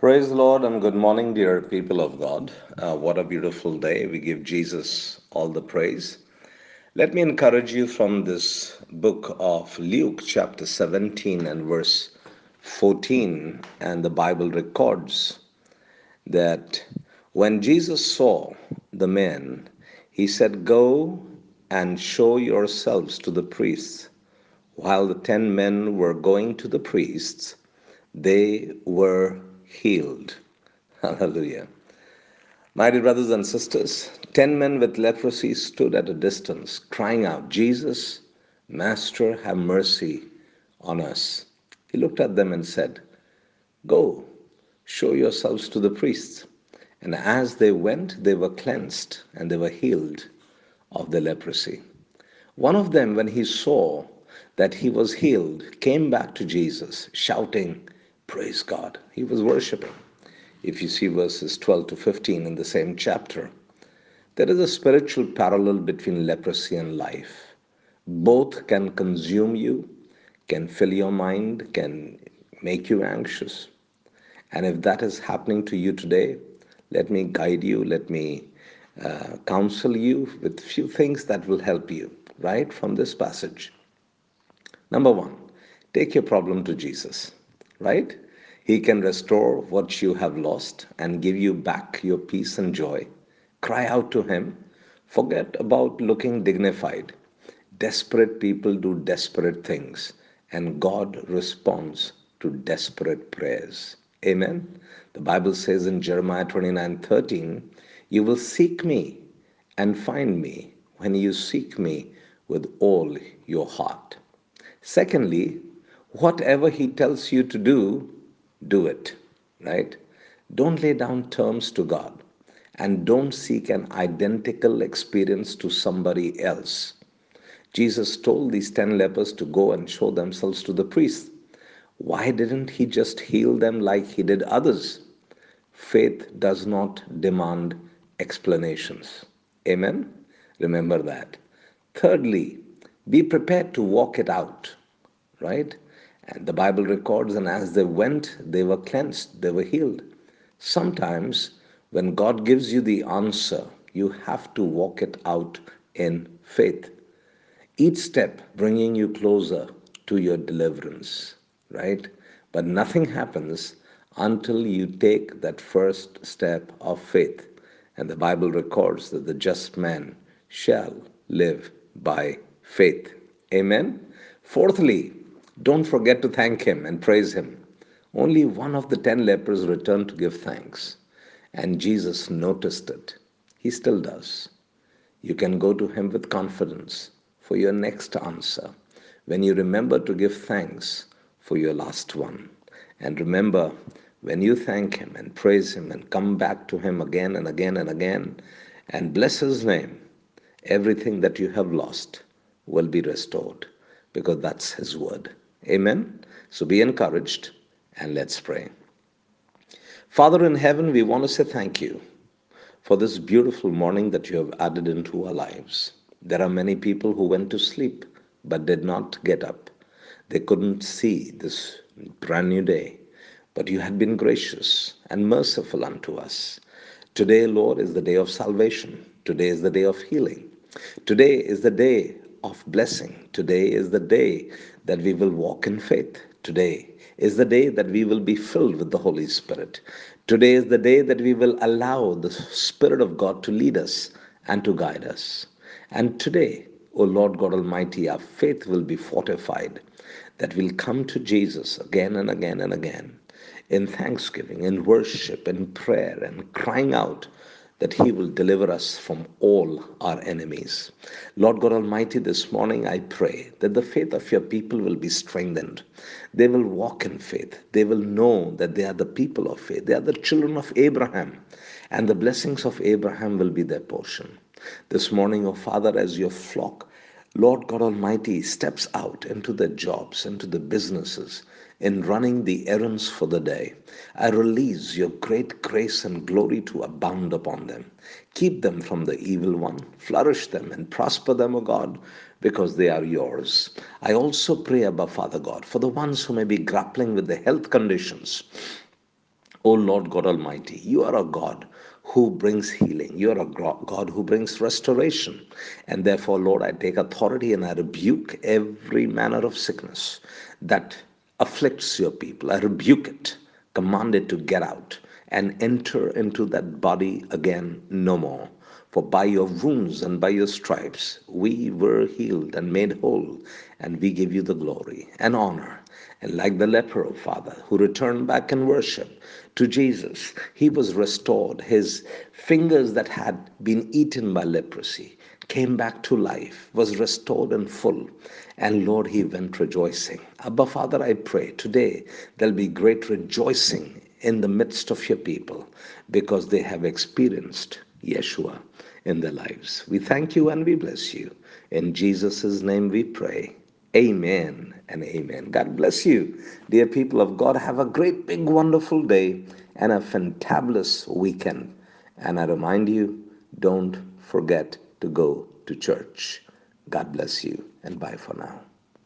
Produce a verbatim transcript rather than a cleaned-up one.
Praise the Lord and good morning, dear people of God. Uh, what a beautiful day. We give Jesus all the praise. Let me encourage you from this book of Luke, chapter seventeen and verse fourteen. And the Bible records that when Jesus saw the men, he said, "Go and show yourselves to the priests." While the ten men were going to the priests, they were healed. Hallelujah. My dear brothers and sisters, ten men with leprosy stood at a distance, crying out, "Jesus, Master, have mercy on us." He looked at them and said, "Go, show yourselves to the priests." And as they went, they were cleansed and they were healed of the leprosy. One of them, when he saw that he was healed, came back to Jesus, shouting, "Praise God." He was worshiping. If you see verses twelve to fifteen in the same chapter, there is a spiritual parallel between leprosy and life. Both can consume you, can fill your mind, can make you anxious. And if that is happening to you today, let me guide you, let me uh, counsel you with few things that will help you, right, from this passage. Number one, take your problem to Jesus, right? He can restore what you have lost and give you back your peace and joy. Cry out to Him. Forget about looking dignified. Desperate people do desperate things, and God responds to desperate prayers. Amen. The Bible says in Jeremiah twenty-nine thirteen, "You will seek me and find me when you seek me with all your heart." Secondly, whatever he tells you to do, do it, right? Don't lay down terms to God and don't seek an identical experience to somebody else. Jesus told these ten lepers to go and show themselves to the priests. Why didn't he just heal them like he did others? Faith does not demand explanations. Amen? Remember that. Thirdly, be prepared to walk it out, right? And the Bible records, and as they went, they were cleansed, they were healed. Sometimes, when God gives you the answer, you have to walk it out in faith. Each step bringing you closer to your deliverance, right? But nothing happens until you take that first step of faith. And the Bible records that the just man shall live by faith. Amen. Fourthly, don't forget to thank Him and praise Him. Only one of the ten lepers returned to give thanks, and Jesus noticed it. He still does. You can go to Him with confidence for your next answer when you remember to give thanks for your last one. And remember, when you thank Him and praise Him and come back to Him again and again and again and bless His name, everything that you have lost will be restored because that's His word. Amen. So be encouraged and let's pray. Father in heaven, we want to say thank you for this beautiful morning that you have added into our lives. There are many people who went to sleep but did not get up. They couldn't see this brand new day, but you had been gracious and merciful unto us. Today, Lord, is the day of salvation. Today is the day of healing. Today is the day of blessing. Today is the day that we will walk in faith. Today is the day that we will be filled with the Holy Spirit. Today is the day that we will allow the Spirit of God to lead us and to guide us. And today, O Lord God Almighty, our faith will be fortified, that we'll come to Jesus again and again and again in thanksgiving, in worship, in prayer, and crying out that He will deliver us from all our enemies. Lord God Almighty, this morning I pray that the faith of your people will be strengthened. They will walk in faith. They will know that they are the people of faith. They are the children of Abraham, and the blessings of Abraham will be their portion. This morning, O Father, as your flock, Lord God Almighty, steps out into the jobs, into the businesses, in running the errands for the day, I release your great grace and glory to abound upon them. Keep them from the evil one. Flourish them and prosper them, O God, because they are yours. I also pray, Abba Father God, for the ones who may be grappling with the health conditions O Lord God Almighty, you are a God who brings healing. You are a God who brings restoration. And therefore, Lord, I take authority and I rebuke every manner of sickness that afflicts your people. I rebuke it, command it to get out and enter into that body again no more. For by your wounds and by your stripes we were healed and made whole, and we give you the glory and honor. And like the leper, oh Father, who returned back in worship to Jesus, he was restored. His fingers that had been eaten by leprosy came back to life, was restored in full. And Lord, he went rejoicing. Abba, Father, I pray today there'll be great rejoicing in the midst of your people because they have experienced Yeshua in their lives. We thank you and we bless you. In Jesus' name we pray. Amen and amen. God bless you. Dear people of God, have a great, big, wonderful day and a fantabulous weekend. And I remind you, don't forget to go to church. God bless you and bye for now.